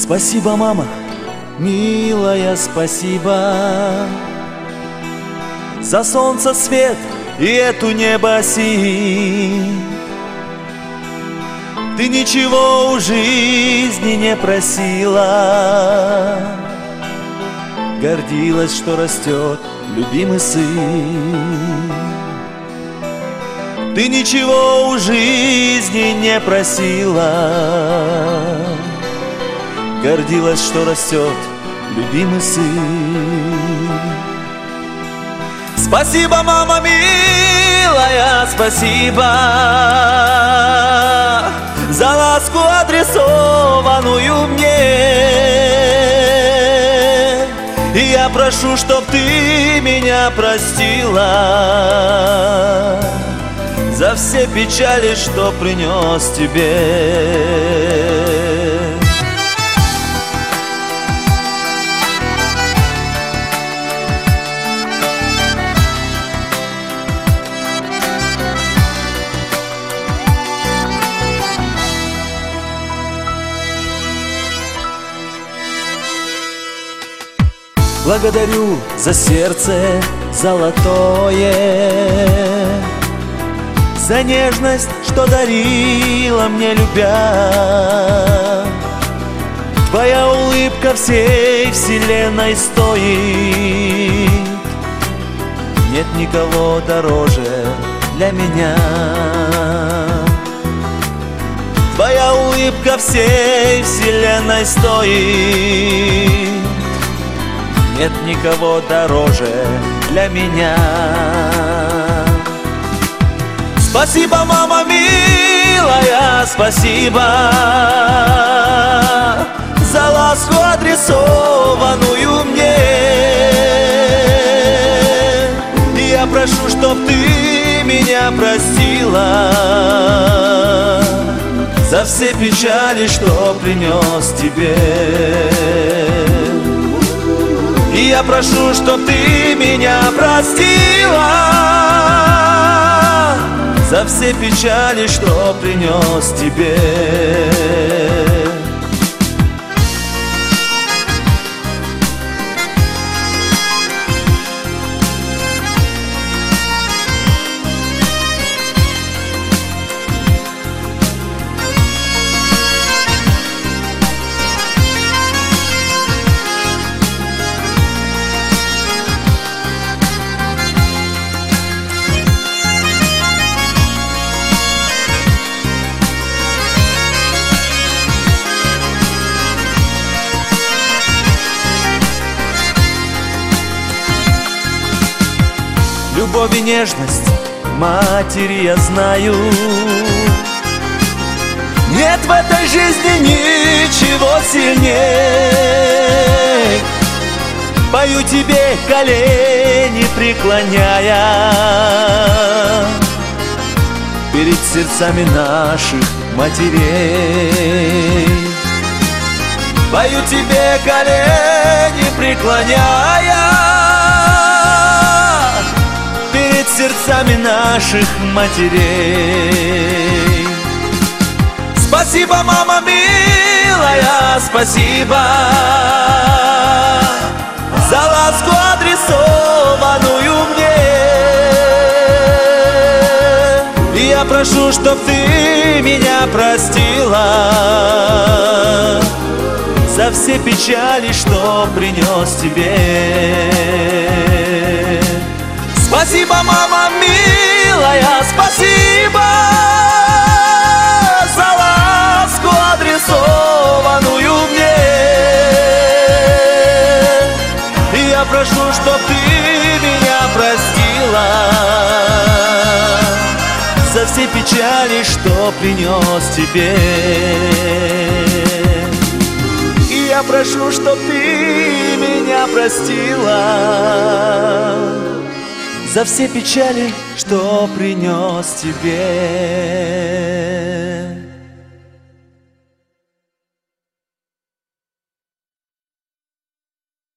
Спасибо, мама, милая, спасибо за солнце, свет и эту небосинь. Ты ничего у жизни не просила, гордилась, что растет любимый сын. Ты ничего у жизни не просила, гордилась, что растет любимый сын. Спасибо, мама милая, спасибо за ласку, адресованную мне. И я прошу, чтоб ты меня простила за все печали, что принес тебе. Благодарю за сердце золотое, за нежность, что дарила мне, любя. Твоя улыбка всей вселенной стоит, нет никого дороже для меня. Твоя улыбка всей вселенной стоит, нет никого дороже для меня. Спасибо, мама милая, спасибо за ласку, адресованную мне. И я прошу, чтоб ты меня простила за все печали, что принес тебе. И я прошу, чтоб ты меня простила за все печали, что принес тебе. Любовь и нежность матери я знаю, нет в этой жизни ничего сильней. Пою тебе, колени преклоняя перед сердцами наших матерей. Пою тебе, колени преклоняя перед сердцами наших матерей. Спасибо, мама милая, спасибо за ласку, адресованную мне. И я прошу, чтоб ты меня простила за все печали, что принес тебе. Спасибо, мама милая, спасибо за ласку, адресованную мне. И я прошу, чтоб ты меня простила за все печали, что принес тебе. И я прошу, чтоб ты меня простила за все печали, что принес тебе.